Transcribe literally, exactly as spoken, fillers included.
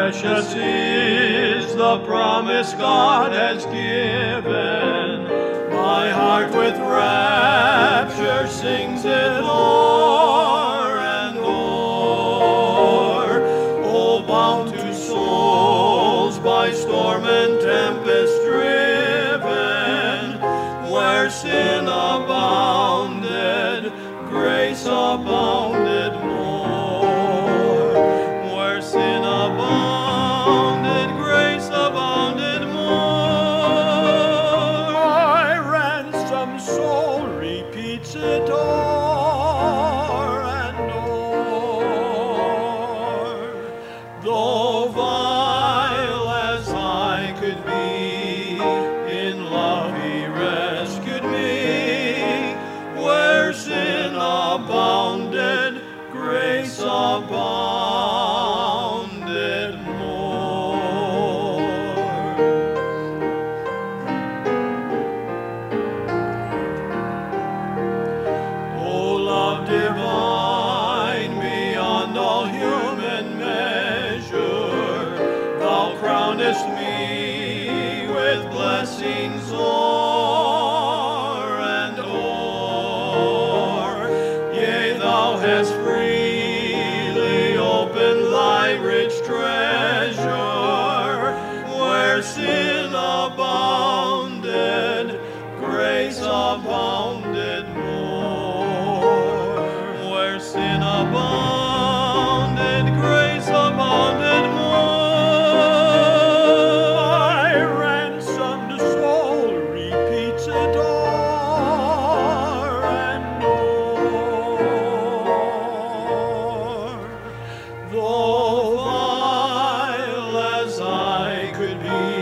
precious is the promise God has given. My heart with rapture sings it o'er and o'er. Oh, bound to souls by storm and tempest driven, where sin abounded, grace abounded more. Where sin abounded, grace abounded more. My ransomed soul repeats it o'er and o'er. Though vile as I could be, in love he rescued me. Where sin abounded, grace abounded more. O love divine, beyond all human measure, thou crownest me with blessings o'er and o'er. Yea, thou hast freely opened thy rich treasure. Where sin abounded, grace abounded more. Where sin abounded, grace abounded more. My ransomed soul repeats it o'er and o'er. Though vile as I could be,